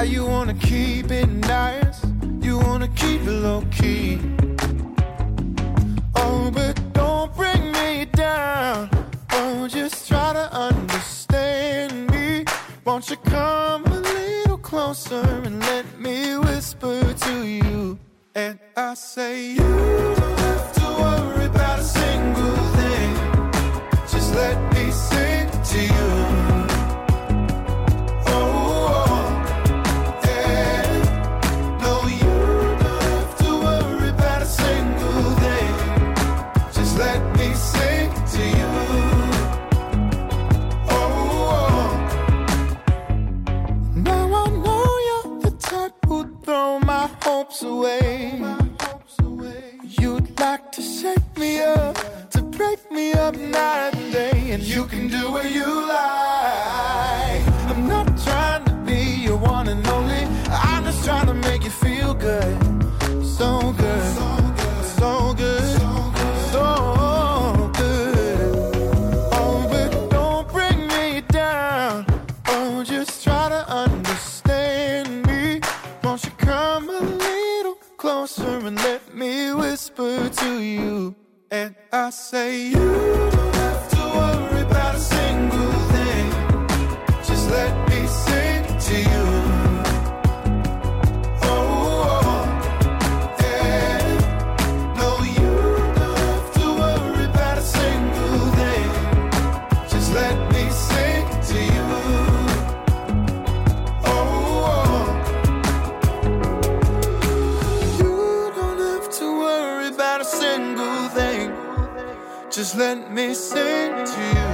How you wanna keep it nice, you wanna keep it low-key. Oh, but don't bring me down. Oh, just try to understand me. Won't you come a little closer and let me whisper to you? And I say you don't have to worry about a single thing. Just let me sing to you. Away. You'd like to shake me up, to break me up night and day, and you can do what you like. I'm not trying to be your one and only, I'm just trying to make you feel good. So good, so good, so good. Oh, but don't bring me down. Oh, just try to understand me. Won't you come a little closer and let me whisper to you? And I say you don't have to worry about a single thing. Just let me sing to you. Oh, yeah. No, you don't have to worry about a single thing. Just let me sing to you. Just let me sing to you.